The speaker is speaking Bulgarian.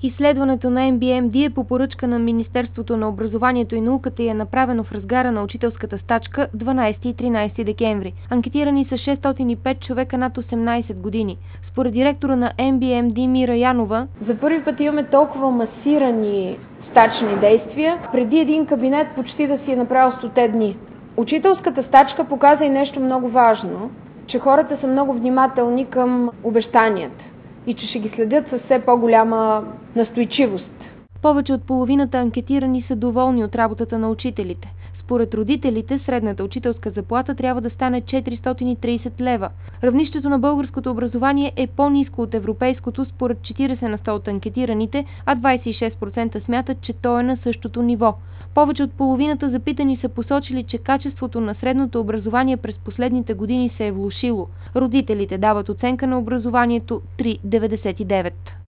Изследването на MBMD е по поръчка на Министерството на образованието и науката и е направено в разгара на учителската стачка 12 и 13 декември. Анкетирани са 605 човека над 18 години. Според директора на MBMD Мира Янова, за първи път имаме толкова масирани стачни действия, преди един кабинет почти да си е направил 100 дни. Учителската стачка показа и нещо много важно, че хората са много внимателни към обещанията и че ще ги следят със все по-голяма настойчивост. Повече от половината анкетирани са доволни от работата на учителите. Според родителите, средната учителска заплата трябва да стане 430 лева. Равнището на българското образование е по-ниско от европейското според 40% от анкетираните, а 26% смятат, че то е на същото ниво. Повече от половината запитани са посочили, че качеството на средното образование през последните години се е влошило. Родителите дават оценка на образованието 3,99.